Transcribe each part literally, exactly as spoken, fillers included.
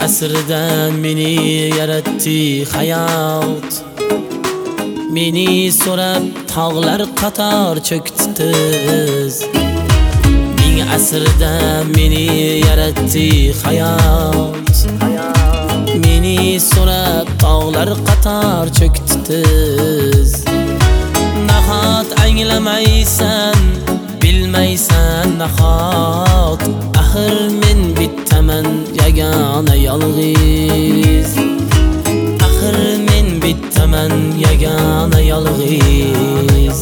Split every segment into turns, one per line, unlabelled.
asrda meni yaratdi hayot, meni so'rab tog'lar qator cho'kdi tiz. Ming asrda meni yaratdi hayot, meni so'rab tog'lar qator cho'kdi tiz. Nahot anglamaysan, bilmaysan nahot, axir men bittaman yagona yolg'iz. Axir men bittaman yagona yolg'iz.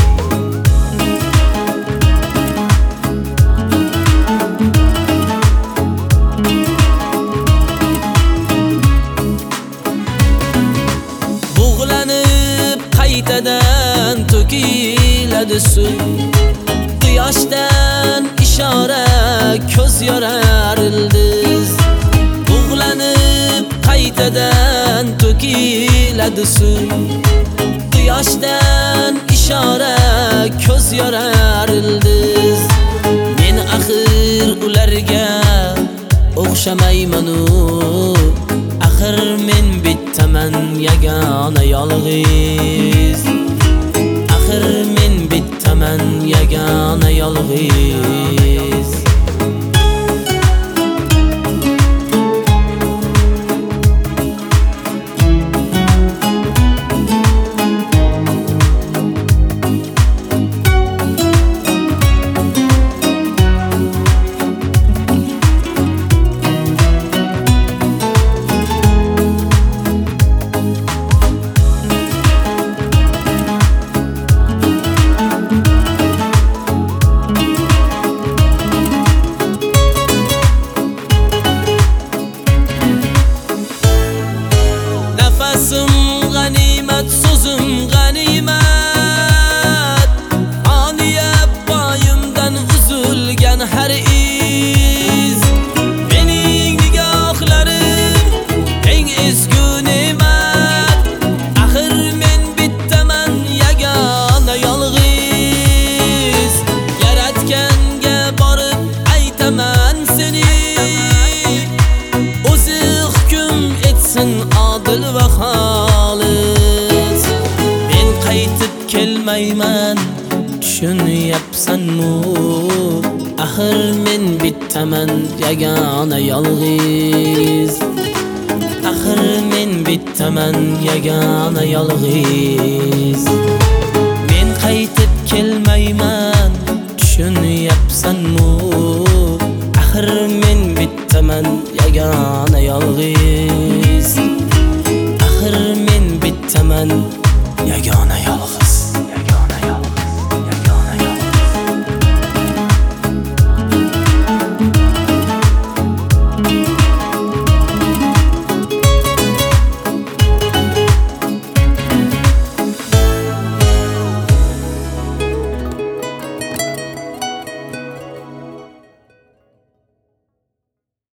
Bug'lanib qaytadan to'kiladi suv, quyoshdan ishora ko'z yorar ildiz. Bug'lanib qaytadan to'kiladi suv, quyoshdan ishora ko'z yorar ildiz. Men axir ularga o'xshamayman-u, axir men bittaman yagona yolg'iz. Axir men bittaman yagona yolg'iz. G'animat, so'zim g'animat, oniya poyimdan uzilgan har iz. Mening nigohlarim eng ezgu ne'mat, axir men bittaman yagona yolg'iz. Yaratganga borib aytaman seni, o'zi hukm etsin adil va xolis. Men qaytib kelmayman, tushunyapsanmi? Axir men bittaman yagona yolg'iz. Axir men bittaman yagona yolg'iz. Men qaytib kelmayman, tushunyapsanmi? Axir men bittaman yagona yolg'iz. Axir men bittaman yagona yolg'iz.